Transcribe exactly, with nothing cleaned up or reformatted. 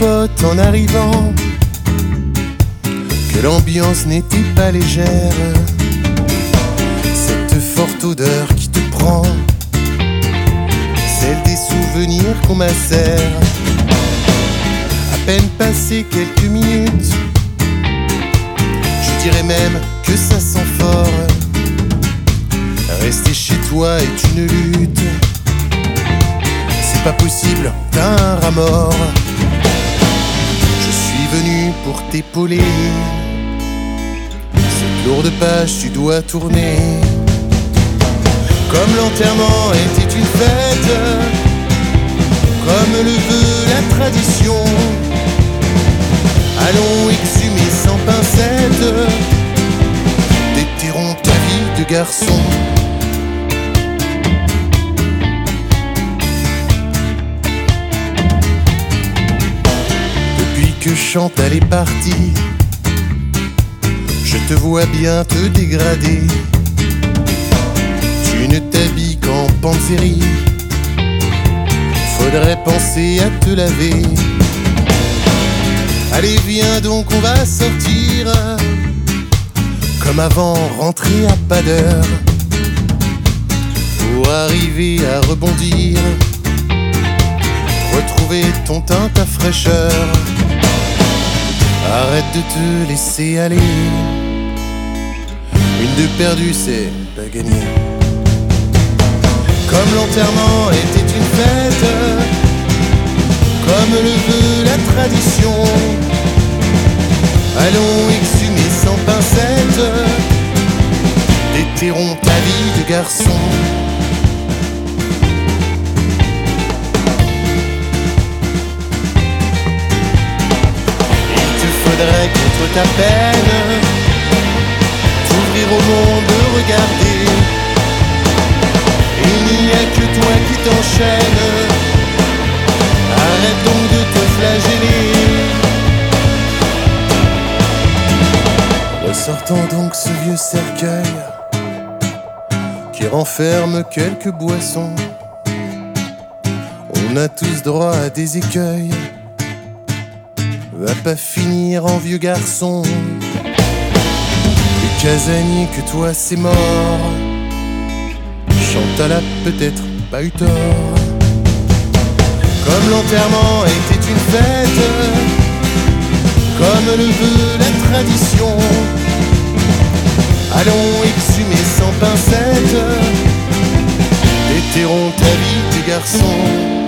potes en arrivant que l'ambiance n'était pas légère. Cette forte odeur qui te prend, celle des souvenirs qu'on macère. À peine passé quelques minutes, je dirais même que ça sent fort. Rester chez toi est une lutte, c'est pas possible, t'as un rat mort. Je suis venu pour t'épauler, cette lourde page tu dois tourner. Comme l'enterrement était une fête, comme le veut la tradition, allons exhumer sans pincette, déterrons ta vie de garçon. Depuis que Chantal est partie, je te vois bien te dégrader. Tu ne t'habilles qu'en panzérie, faudrait penser à te laver. Allez viens donc on va sortir, comme avant rentrer à pas d'heure, pour arriver à rebondir, retrouver ton teint, ta fraîcheur. Arrête de te laisser aller, une de perdue c'est pas gagné. Comme l'enterrement était une fête, comme le veut la tradition, allons exhumer sans pincette, déterrons ta vie de garçon. Il te faudrait contre ta peine t'ouvrir au monde, regarder. Il n'y a que toi qui t'enchaîne, arrête donc de te flageller. Ressortons donc ce vieux cercueil qui renferme quelques boissons. On a tous droit à des écueils, va pas finir en vieux garçon. Le casanier que toi c'est mort, Chantal a peut-être pas eu tort. Comme l'enterrement était une fête, comme le veut la tradition, allons exhumer sans pincette, déterrons ta vie de garçon.